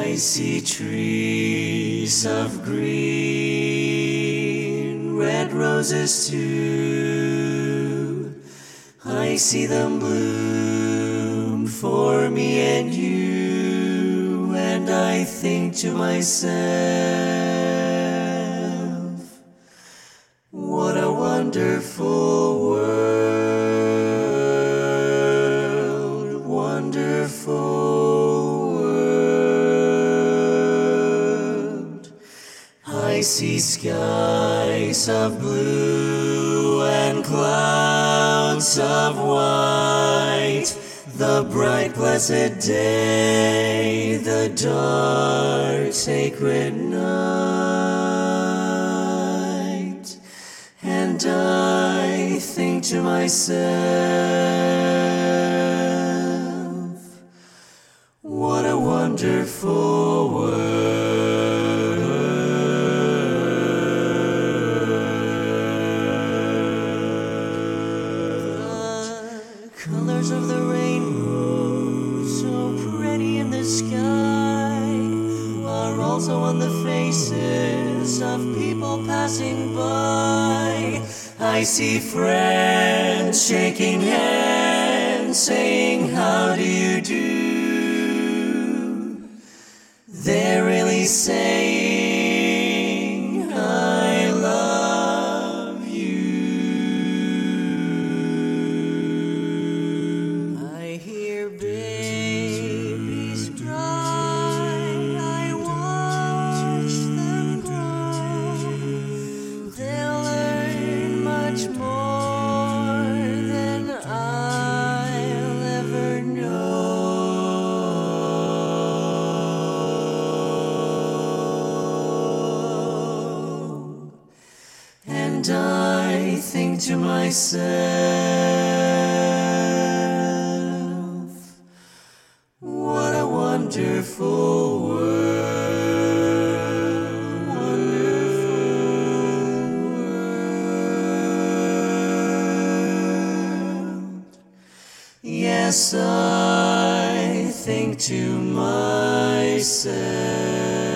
I see trees of green, red roses too. I see them bloom for me and you, and I think to myself, what a wonderful world, wonderful world. I see skies of blue and clouds of white, the bright blessed day, the dark sacred night. And I think to myself, what a wonderful world. The colors of the rainbow, so pretty in the sky, are also on the faces of people passing by. I see friends shaking hands, saying, how do you do? They're really saying, I love you. I hear babies cry, I watch them grow. They'll learn much more than I'll ever know. And I think to myself, what a wonderful world, wonderful world. Yes, I think to myself,